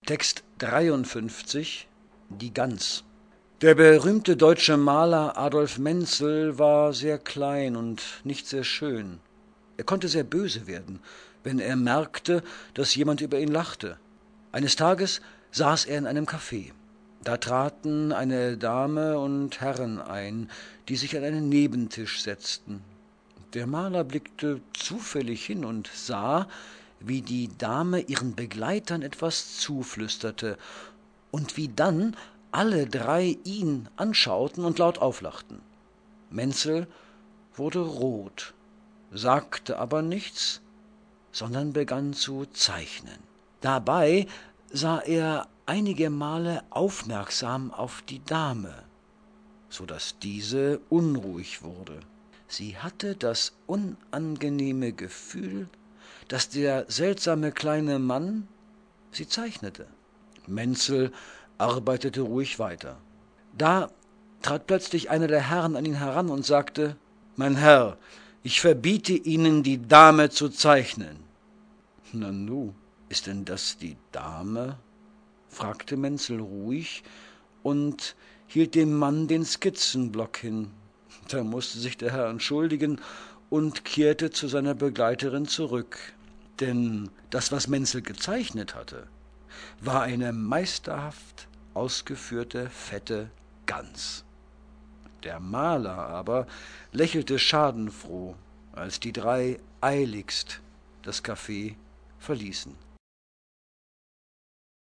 Text 53 Die Gans. Der berühmte deutsche Maler Adolf Menzel war sehr klein und nicht sehr schön. Er konnte sehr böse werden, wenn er merkte, dass jemand über ihn lachte. Eines Tages saß er in einem Café. Da traten eine Dame und Herren ein, die sich an einen Nebentisch setzten. Der Maler blickte zufällig hin und sah, wie die Dame ihren Begleitern etwas zuflüsterte und wie dann alle drei ihn anschauten und laut auflachten. Menzel wurde rot, sagte aber nichts, sondern begann zu zeichnen. Dabei sah er einige Male aufmerksam auf die Dame, so daß diese unruhig wurde. Sie hatte das unangenehme Gefühl, dass der seltsame kleine Mann sie zeichnete. Menzel arbeitete ruhig weiter. Da trat plötzlich einer der Herren an ihn heran und sagte: »Mein Herr, ich verbiete Ihnen, die Dame zu zeichnen.« »Nanu, ist denn das die Dame?« fragte Menzel ruhig und hielt dem Mann den Skizzenblock hin. Da musste sich der Herr entschuldigen und kehrte zu seiner Begleiterin zurück. Denn das, was Menzel gezeichnet hatte, war eine meisterhaft ausgeführte fette Gans. Der Maler aber lächelte schadenfroh, als die drei eiligst das Café verließen.